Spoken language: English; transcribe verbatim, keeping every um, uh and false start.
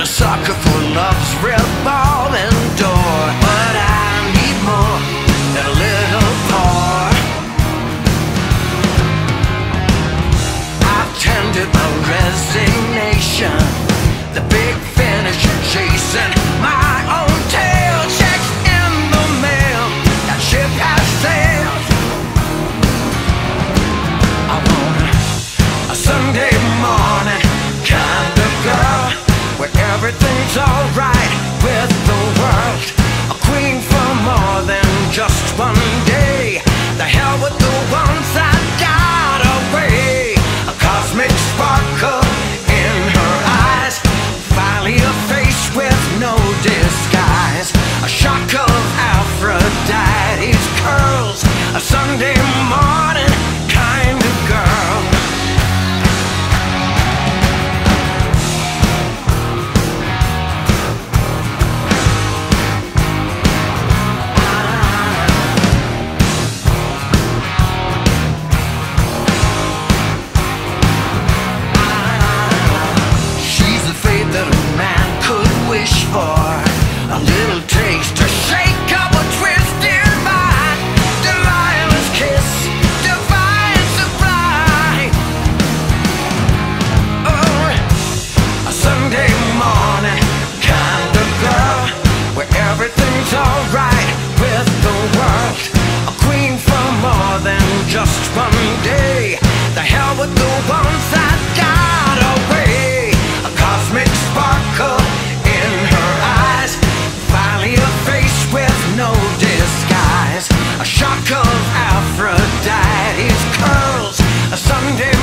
a sucker for love's revolving door. But I need more than a little more. I've tended my resignation, the big finish chasing my own tail. Checks in the mail, that ship has sailed. I want a Sunday morning kind of girl, where everything's alright with the world. A queen for more than just one day. The hell with the ones that got away. A cosmic sparkle in her eyes, finally a face with no disguise. A shock of Aphrodite's curls, a Sunday morning kind of girl. That a man could wish for, a little taste to shake up a twisted mind. Delilah's kiss, divine sublime. Oh, a Sunday morning kind of girl, where everything's alright with the world. A queen for more than just one day. The hell with the ones that got away. A cosmic sparkle in her eyes, finally a face with no disguise. A shock of Aphrodite's curls, a Sunday